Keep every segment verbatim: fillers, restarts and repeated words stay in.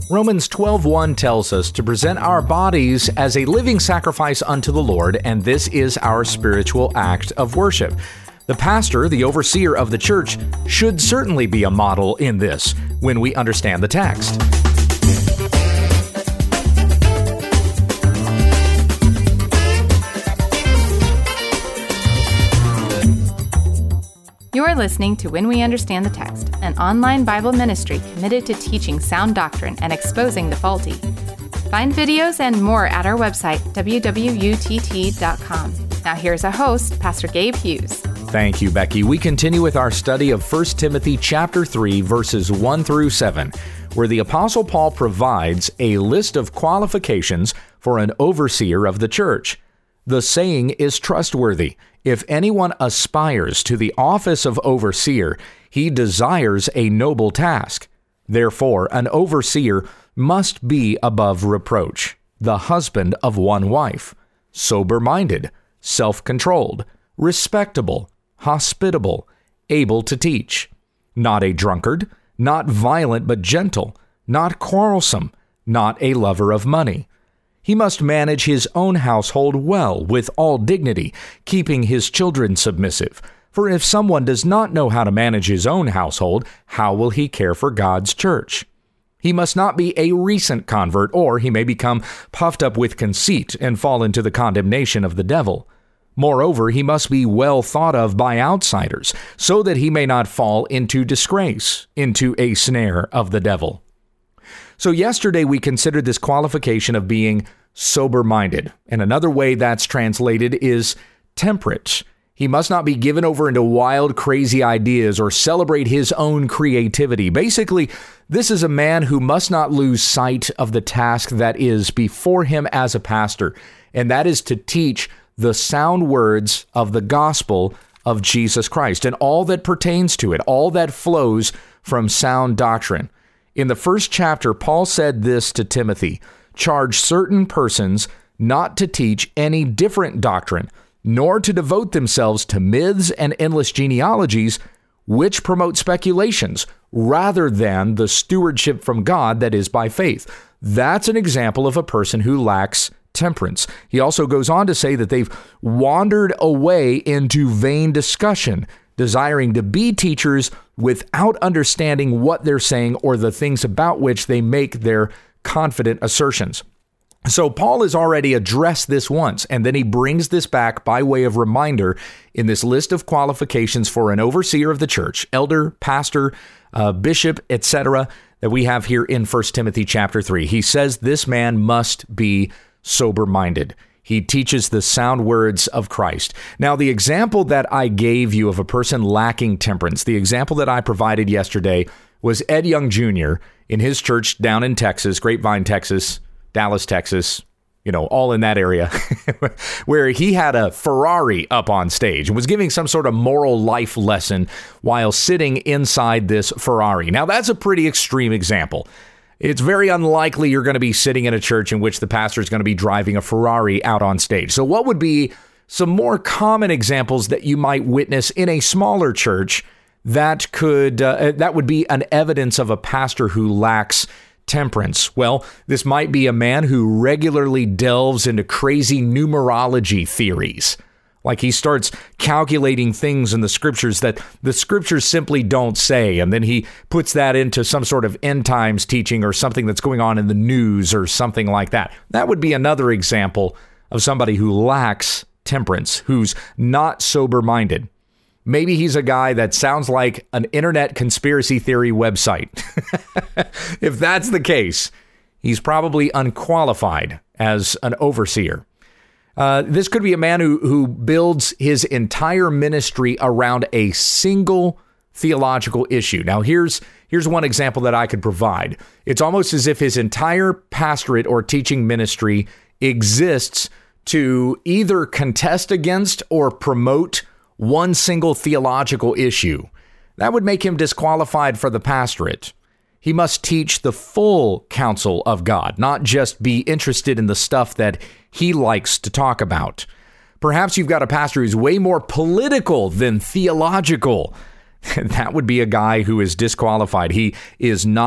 Romans twelve one tells us to present our bodies as a living sacrifice unto the Lord, and this is our spiritual act of worship. The pastor, the overseer of the church, should certainly be a model in this when we understand the text. You are listening to When We Understand the Text, an online Bible ministry committed to teaching sound doctrine and exposing the faulty. Find videos and more at our website, w w u t t dot com. Now here's our host, Pastor Gabe Hughes. Thank you, Becky. We continue with our study of First Timothy chapter three, verses one through seven, where the Apostle Paul provides a list of qualifications for an overseer of the church. The saying is trustworthy. If anyone aspires to the office of overseer, he desires a noble task. Therefore, an overseer must be above reproach, the husband of one wife, sober-minded, self-controlled, respectable, hospitable, able to teach, not a drunkard, not violent but gentle, not quarrelsome, not a lover of money. He must manage his own household well with all dignity, keeping his children submissive. For if someone does not know how to manage his own household, how will he care for God's church? He must not be a recent convert, or he may become puffed up with conceit and fall into the condemnation of the devil. Moreover, he must be well thought of by outsiders, so that he may not fall into disgrace, into a snare of the devil. So yesterday we considered this qualification of being sober-minded, and another way that's translated is temperate. He must not be given over into wild, crazy ideas or celebrate his own creativity. Basically, this is a man who must not lose sight of the task that is before him as a pastor, and that is to teach the sound words of the gospel of Jesus Christ and all that pertains to it, all that flows from sound doctrine. In the first chapter, Paul said this to Timothy: charge certain persons not to teach any different doctrine, nor to devote themselves to myths and endless genealogies, which promote speculations, rather than the stewardship from God that is by faith. That's an example of a person who lacks temperance. He also goes on to say that they've wandered away into vain discussion, desiring to be teachers without understanding what they're saying or the things about which they make their confident assertions. So Paul has already addressed this once, and then he brings this back by way of reminder in this list of qualifications for an overseer of the church, elder, pastor, uh, bishop, et cetera, that we have here in First Timothy chapter three. He says this man must be sober-minded. He teaches the sound words of Christ. Now, the example that I gave you of a person lacking temperance, the example that I provided yesterday was Ed Young Junior in his church down in Texas, Grapevine, Texas, Dallas, Texas, you know, all in that area, where he had a Ferrari up on stage and was giving some sort of moral life lesson while sitting inside this Ferrari. Now, that's a pretty extreme example. It's very unlikely you're going to be sitting in a church in which the pastor is going to be driving a Ferrari out on stage. So what would be some more common examples that you might witness in a smaller church that could uh, that would be an evidence of a pastor who lacks temperance? Well, this might be a man who regularly delves into crazy numerology theories. Like he starts calculating things in the scriptures that the scriptures simply don't say, and then he puts that into some sort of end times teaching or something that's going on in the news or something like that. That would be another example of somebody who lacks temperance, who's not sober-minded. Maybe he's a guy that sounds like an internet conspiracy theory website. If that's the case, he's probably unqualified as an overseer. Uh, this could be a man who, who builds his entire ministry around a single theological issue. Now, here's here's one example that I could provide. It's almost as if his entire pastorate or teaching ministry exists to either contest against or promote one single theological issue. That would make him disqualified for the pastorate. He must teach the full counsel of God, not just be interested in the stuff that he likes to talk about. Perhaps you've got a pastor who's way more political than theological. That would be a guy who is disqualified. He is not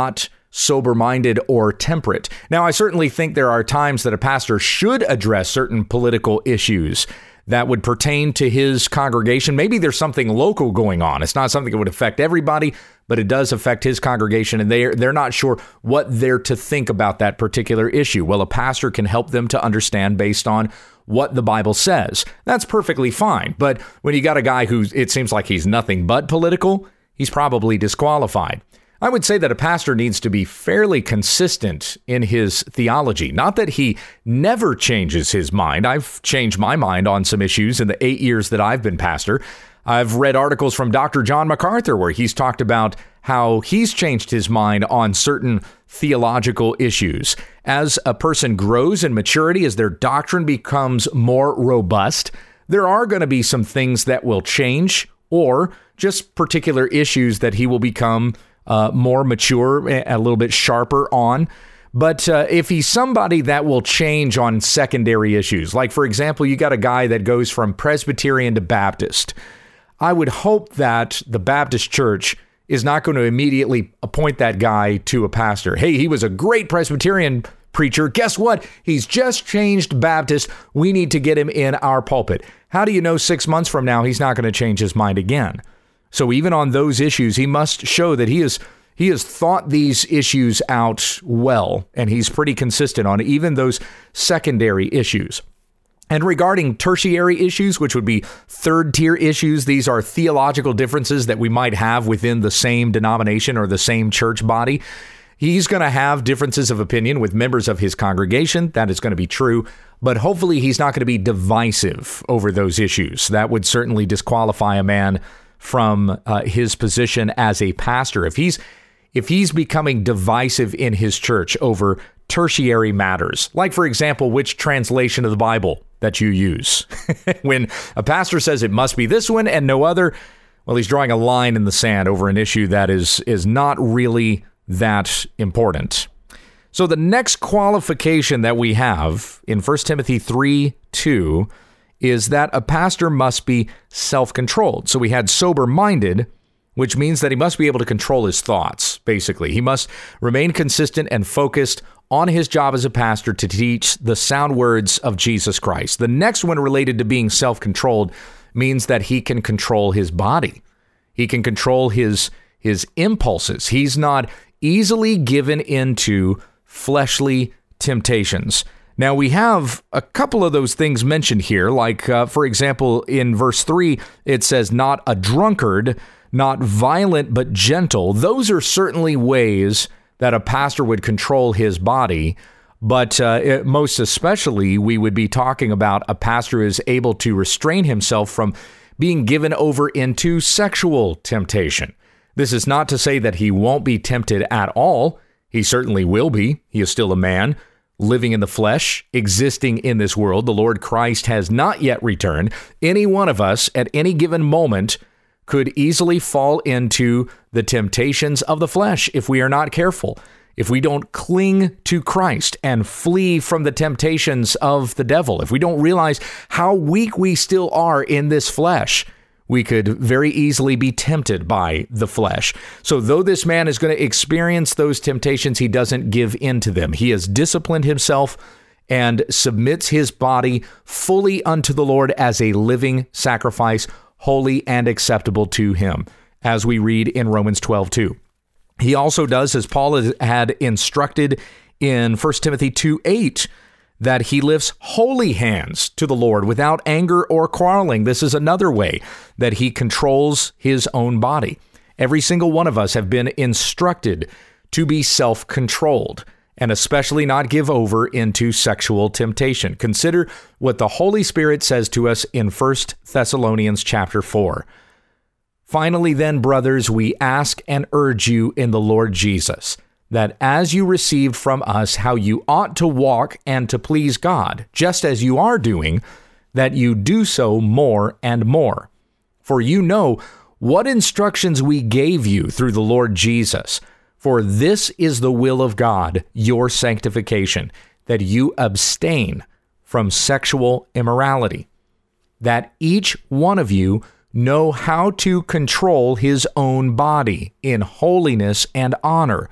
sober-minded or temperate. Now, I certainly think there are times that a pastor should address certain political issues that would pertain to his congregation. Maybe there's something local going on. It's not something that would affect everybody, but it does affect his congregation, and they're, they're not sure what they're to think about that particular issue. Well, a pastor can help them to understand based on what the Bible says. That's perfectly fine. But when you got a guy who it seems like he's nothing but political, he's probably disqualified. I would say that a pastor needs to be fairly consistent in his theology. Not that he never changes his mind. I've changed my mind on some issues in the eight years that I've been pastor. I've read articles from Doctor John MacArthur where he's talked about how he's changed his mind on certain theological issues. As a person grows in maturity, as their doctrine becomes more robust, there are going to be some things that will change, or just particular issues that he will become Uh, more mature, a little bit sharper on. But uh, if he's somebody that will change on secondary issues, like, for example, you got a guy that goes from Presbyterian to Baptist, I would hope that the Baptist church is not going to immediately appoint that guy to a pastor. Hey, he was a great Presbyterian preacher. Guess what? He's just changed Baptist. We need to get him in our pulpit. How do you know six months from now he's not going to change his mind again? So even on those issues, he must show that he is he has thought these issues out well, and he's pretty consistent on even those secondary issues. And regarding tertiary issues, which would be third-tier issues, these are theological differences that we might have within the same denomination or the same church body. He's going to have differences of opinion with members of his congregation. That is going to be true. But hopefully he's not going to be divisive over those issues. That would certainly disqualify a man from uh, his position as a pastor. If he's if he's becoming divisive in his church over tertiary matters, like, for example, which translation of the Bible that you use. When a pastor says it must be this one and no other, well, he's drawing a line in the sand over an issue that is is not really that important. So the next qualification that we have in First Timothy three two is that a pastor must be self-controlled. So we had sober-minded, which means that he must be able to control his thoughts, basically. He must remain consistent and focused on his job as a pastor to teach the sound words of Jesus Christ. The next one, related to being self-controlled, means that he can control his body. He can control his, his impulses. He's not easily given into fleshly temptations. Now, we have a couple of those things mentioned here, like, uh, for example, in verse three, it says, not a drunkard, not violent, but gentle. Those are certainly ways that a pastor would control his body, but uh, it, most especially, we would be talking about a pastor who is able to restrain himself from being given over into sexual temptation. This is not to say that he won't be tempted at all. He certainly will be. He is still a man, living in the flesh, existing in this world. The Lord Christ has not yet returned. Any one of us at any given moment could easily fall into the temptations of the flesh if we are not careful. If we don't cling to Christ and flee from the temptations of the devil, if we don't realize how weak we still are in this flesh, we could very easily be tempted by the flesh. So though this man is going to experience those temptations, he doesn't give in to them. He has disciplined himself and submits his body fully unto the Lord as a living sacrifice, holy and acceptable to him, as we read in Romans twelve two. He also does, as Paul had instructed in First Timothy two eight, that he lifts holy hands to the Lord without anger or quarreling. This is another way that he controls his own body. Every single one of us have been instructed to be self-controlled and especially not give over into sexual temptation. Consider what the Holy Spirit says to us in First Thessalonians chapter four. Finally, then, brothers, we ask and urge you in the Lord Jesus, that as you received from us how you ought to walk and to please God, just as you are doing, that you do so more and more. For you know what instructions we gave you through the Lord Jesus. For this is the will of God, your sanctification, that you abstain from sexual immorality, that each one of you know how to control his own body in holiness and honor,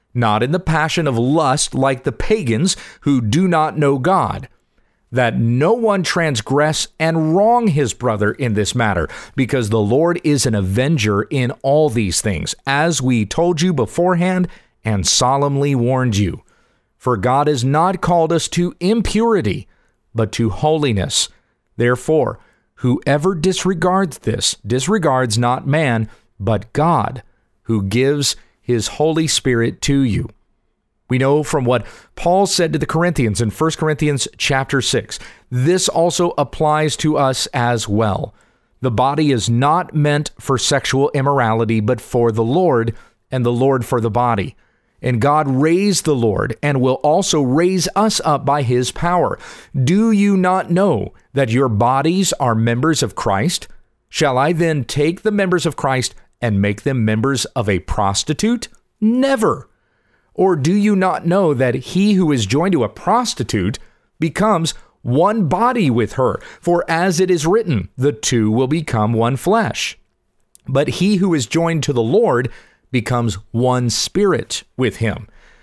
not in the passion of lust like the pagans who do not know God, that no one transgress and wrong his brother in this matter, because the Lord is an avenger in all these things, as we told you beforehand and solemnly warned you. For God has not called us to impurity, but to holiness. Therefore, whoever disregards this disregards not man, but God, who gives his Holy Spirit to you. We know from what Paul said to the Corinthians in First Corinthians chapter six, this also applies to us as well. The body is not meant for sexual immorality, but for the Lord, and the Lord for the body. And God raised the Lord and will also raise us up by his power. Do you not know that your bodies are members of Christ? Shall I then take the members of Christ and make them members of a prostitute? Never. Or do you not know that he who is joined to a prostitute becomes one body with her? For as it is written, the two will become one flesh. But he who is joined to the Lord becomes one spirit with him.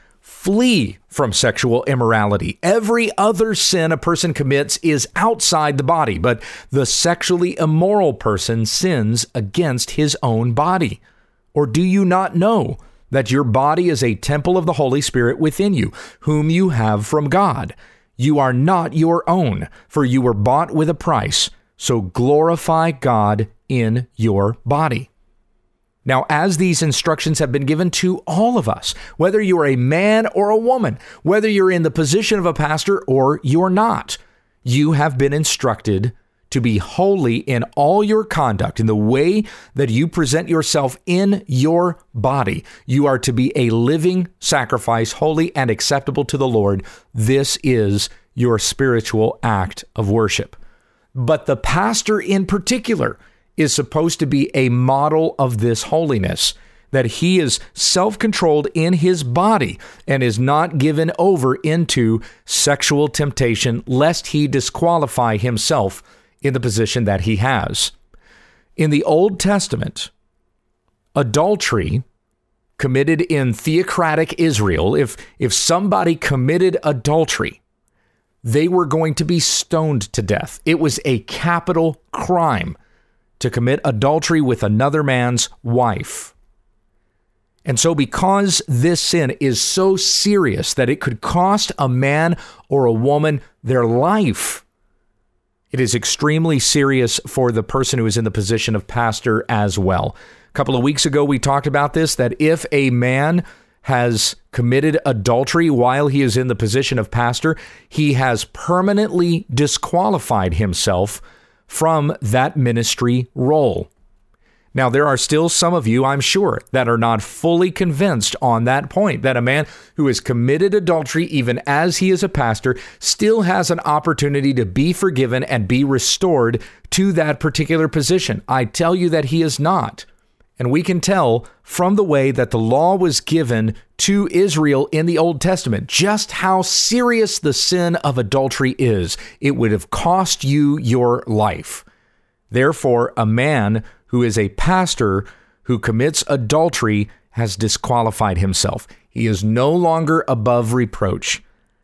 Flee from sexual immorality. Every other sin a person commits is outside the body, but the sexually immoral person sins against his own body. Or do you not know that your body is a temple of the Holy Spirit within you, whom you have from God? You are not your own, for you were bought with a price. So glorify God in your body. Now, as these instructions have been given to all of us, whether you're a man or a woman, whether you're in the position of a pastor or you're not, you have been instructed to be holy in all your conduct, in the way that you present yourself in your body. You are to be a living sacrifice, holy and acceptable to the Lord. This is your spiritual act of worship. But the pastor in particular is supposed to be a model of this holiness, that he is self-controlled in his body and is not given over into sexual temptation, lest he disqualify himself in the position that he has. In the Old Testament, adultery committed in theocratic Israel, if, if somebody committed adultery, they were going to be stoned to death. It was a capital crime to commit adultery with another man's wife. And so because this sin is so serious that it could cost a man or a woman their life, it is extremely serious for the person who is in the position of pastor as well. A couple of weeks ago, we talked about this, that if a man has committed adultery while he is in the position of pastor, he has permanently disqualified himself from that ministry role. Now, there are still some of you, I'm sure, that are not fully convinced on that point, that a man who has committed adultery, even as he is a pastor, still has an opportunity to be forgiven and be restored to that particular position. I tell you that he is not. And we can tell from the way that the law was given to Israel in the Old Testament just how serious the sin of adultery is. It would have cost you your life. Therefore, a man who is a pastor who commits adultery has disqualified himself. He is no longer above reproach.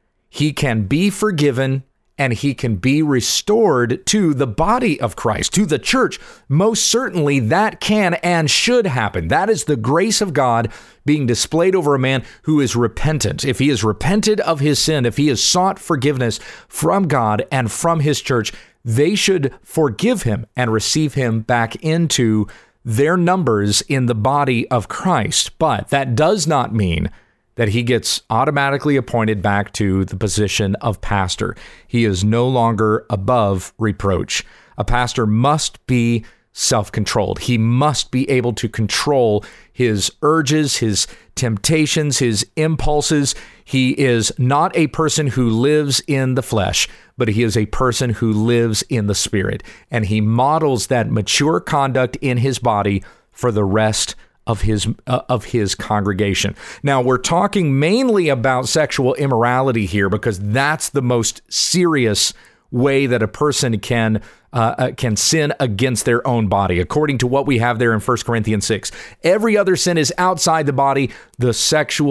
He can be forgiven and he can be restored to the body of Christ, to the church. Most certainly that can and should happen. That is the grace of God being displayed over a man who is repentant. If he is repented of his sin, if he has sought forgiveness from God and from his church, they should forgive him and receive him back into their numbers in the body of Christ. But that does not mean that he gets automatically appointed back to the position of pastor. He is no longer above reproach. A pastor must be self-controlled. He must be able to control his urges, his temptations, his impulses. He is not a person who lives in the flesh, but he is a person who lives in the Spirit. And he models that mature conduct in his body for the rest of his uh, of his congregation. Now, we're talking mainly about sexual immorality here because that's the most serious way that a person can uh, uh, can sin against their own body, according to what we have there in First Corinthians six. Every other sin is outside the body. The sexual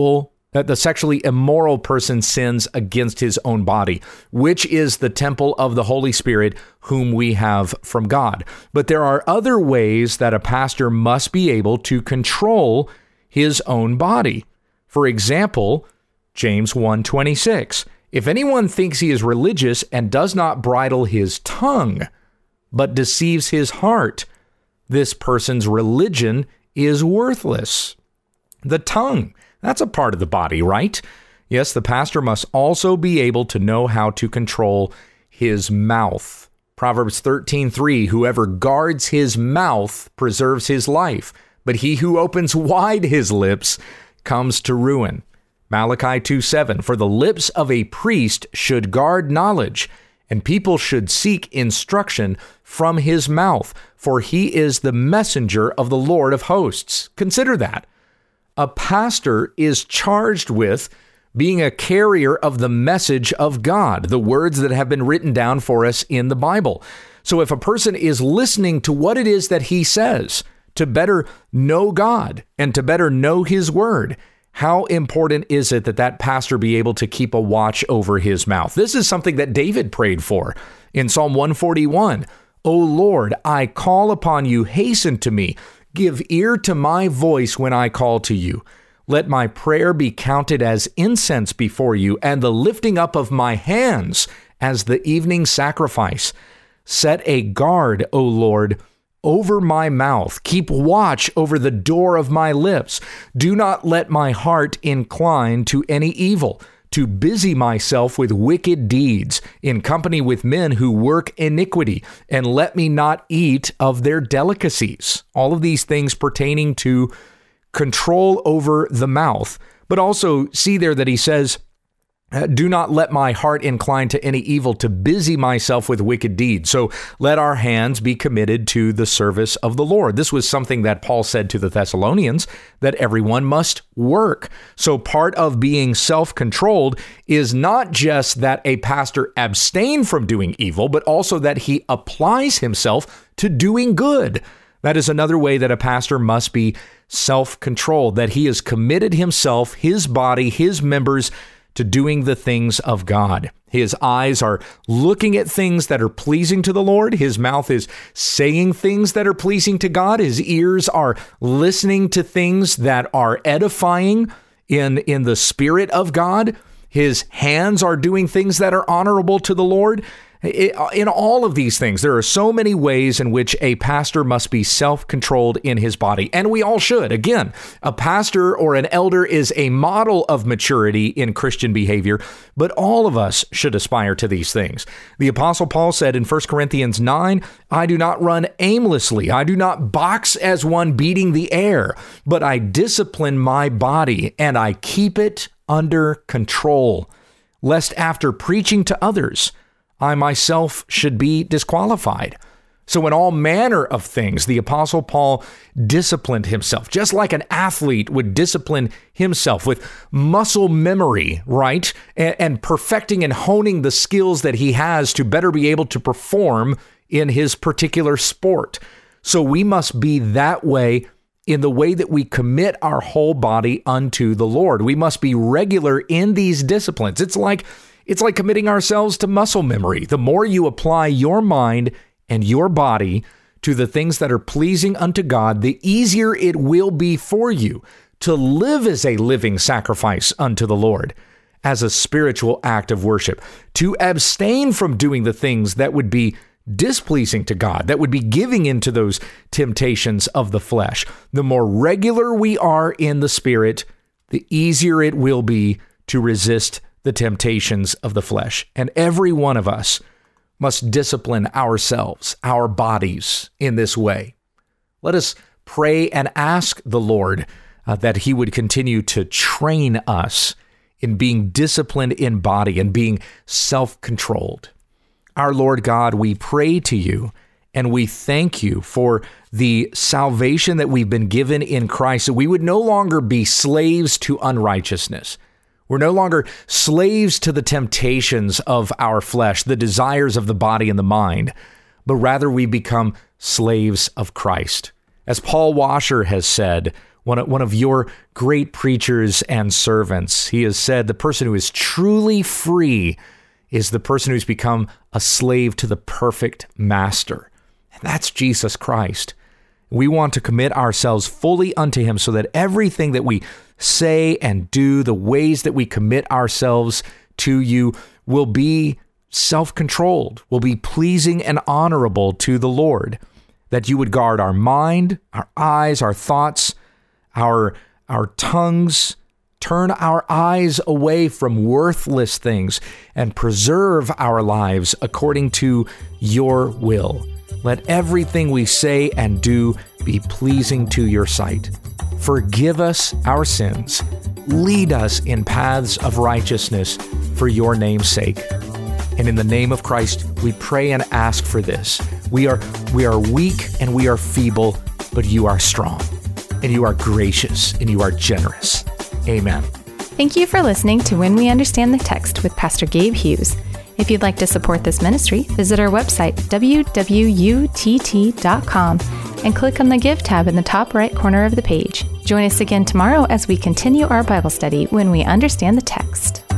That the sexually immoral person sins against his own body, which is the temple of the Holy Spirit, whom we have from God. But there are other ways that a pastor must be able to control his own body. For example, James one twenty-six. If anyone thinks he is religious and does not bridle his tongue, but deceives his heart, this person's religion is worthless. The tongue. That's a part of the body, right? Yes, the pastor must also be able to know how to control his mouth. Proverbs thirteen three, whoever guards his mouth preserves his life, but he who opens wide his lips comes to ruin. Malachi two seven, for the lips of a priest should guard knowledge, and people should seek instruction from his mouth, for he is the messenger of the Lord of hosts. Consider that. A pastor is charged with being a carrier of the message of God, the words that have been written down for us in the Bible. So if a person is listening to what it is that he says to better know God and to better know his word, how important is it that that pastor be able to keep a watch over his mouth? This is something that David prayed for in Psalm one forty-one. O Lord, I call upon you, hasten to me. Give ear to my voice when I call to you. Let my prayer be counted as incense before you, and the lifting up of my hands as the evening sacrifice. Set a guard, O Lord, over my mouth. Keep watch over the door of my lips. Do not let my heart incline to any evil, to busy myself with wicked deeds, in company with men who work iniquity, and let me not eat of their delicacies. All of these things pertaining to control over the mouth. But also see there that he says, do not let my heart incline to any evil, to busy myself with wicked deeds. So let our hands be committed to the service of the Lord. This was something that Paul said to the Thessalonians, that everyone must work. So part of being self-controlled is not just that a pastor abstain from doing evil, but also that he applies himself to doing good. That is another way that a pastor must be self-controlled, that he has committed himself, his body, his members, to doing the things of God. His eyes are looking at things that are pleasing to the Lord. His mouth is saying things that are pleasing to God. His ears are listening to things that are edifying in, in the Spirit of God. His hands are doing things that are honorable to the Lord. In all of these things, there are so many ways in which a pastor must be self-controlled in his body, and we all should. Again, a pastor or an elder is a model of maturity in Christian behavior, but all of us should aspire to these things. The Apostle Paul said in First Corinthians nine, I do not run aimlessly. I do not box as one beating the air, but I discipline my body and I keep it under control, lest after preaching to others, I myself should be disqualified. So in all manner of things, the Apostle Paul disciplined himself, just like an athlete would discipline himself with muscle memory, right? And, and perfecting and honing the skills that he has to better be able to perform in his particular sport. So we must be that way in the way that we commit our whole body unto the Lord. We must be regular in these disciplines. It's like It's like committing ourselves to muscle memory. The more you apply your mind and your body to the things that are pleasing unto God, the easier it will be for you to live as a living sacrifice unto the Lord, as a spiritual act of worship, to abstain from doing the things that would be displeasing to God, that would be giving into those temptations of the flesh. The more regular we are in the Spirit, the easier it will be to resist the temptations of the flesh. And every one of us must discipline ourselves, our bodies in this way. Let us pray and ask the Lord uh, that he would continue to train us in being disciplined in body and being self-controlled. Our Lord God, we pray to you and we thank you for the salvation that we've been given in Christ, that we would no longer be slaves to unrighteousness. We're no longer slaves to the temptations of our flesh, the desires of the body and the mind, but rather we become slaves of Christ. As Paul Washer has said, one of, one of your great preachers and servants. He has said the person who is truly free is the person who's become a slave to the perfect master. And that's Jesus Christ. We want to commit ourselves fully unto him so that everything that we say and do, the ways that we commit ourselves to you, will be self-controlled, will be pleasing and honorable to the Lord. That you would guard our mind, our eyes, our thoughts, our, our tongues, turn our eyes away from worthless things and preserve our lives according to your will. Let everything we say and do be pleasing to your sight. Forgive us our sins. Lead us in paths of righteousness for your name's sake. And in the name of Christ, we pray and ask for this. We are, we are weak and we are feeble, but you are strong, and you are gracious, and you are generous. Amen. Thank you for listening to When We Understand the Text with Pastor Gabe Hughes. If you'd like to support this ministry, visit our website, w w u t t dot com, and click on the Give tab in the top right corner of the page. Join us again tomorrow as we continue our Bible study when we understand the text.